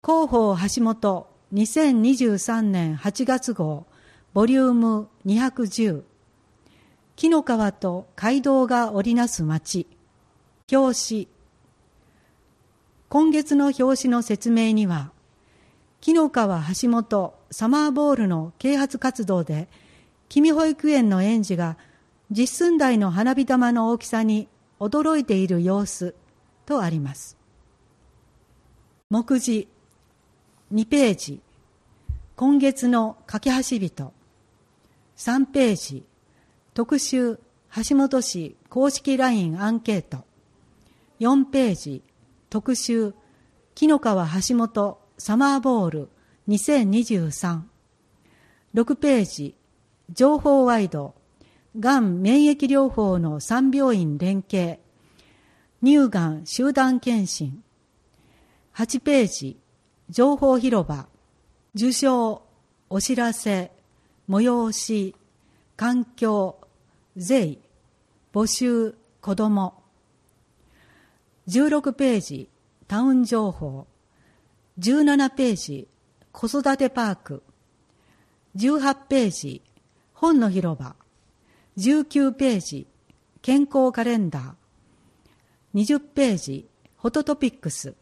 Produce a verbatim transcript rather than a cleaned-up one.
広報橋本にせんにじゅうさんねんはちがつ号ボリュームにひゃくじゅう、紀の川と街道が織りなす町。表紙。今月の表紙の説明には、紀の川橋本サマーボールの啓発活動で君保育園の園児が実寸大の花火玉の大きさに驚いている様子とあります。目次にページ、今月の架け橋人。さんページ、特集橋本市公式 ライン アンケート。よんページ、特集紀の川橋本サマーボールにせんにじゅうさん。ろくページ、情報ワイドがん免疫療法のさん病院連携、乳がん集団検診。はちページ、情報広場、受賞、お知らせ、催し、環境、税、募集、子ども。じゅうろくページ、タウン情報。じゅうななページ、子育てパーク。じゅうはちページ、本の広場。じゅうきゅうページ、健康カレンダー。にじゅっページ、ホトトピックス。